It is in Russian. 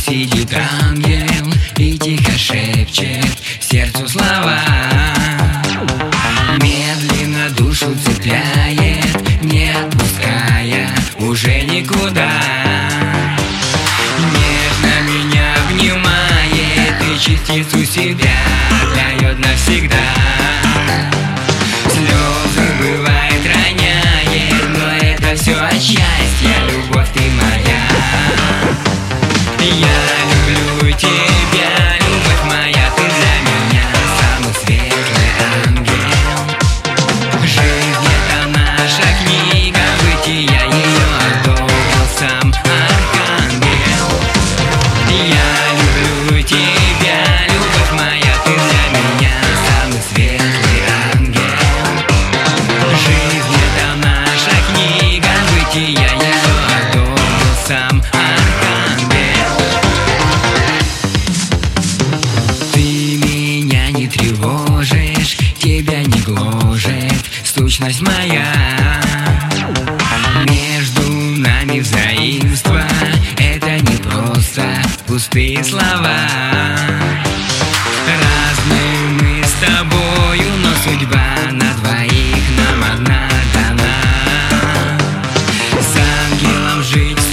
сидит ангел и тихо шепчет сердцу слова. Медленно душу цепляет, не отпуская уже никуда. Нежно меня обнимает и частицу себя дает навсегда. Слезы бывает роняет, но это все от счастья, любовь ты моя. Я люблю тебя, любовь моя, ты для меня самый светлый ангел. Жизнь — это наша книга бытия, ее одобрил сам архангел. Я люблю тебя, любовь моя, ты для меня самый светлый ангел. Жизнь — это наша книга бытия, ее одобрил сам архангел. Тревожишь, тебя не гложет сущность моя. Между нами взаимство, это не просто пустые слова. Разные мы с тобою, но судьба на двоих нам одна дана. С ангелом жить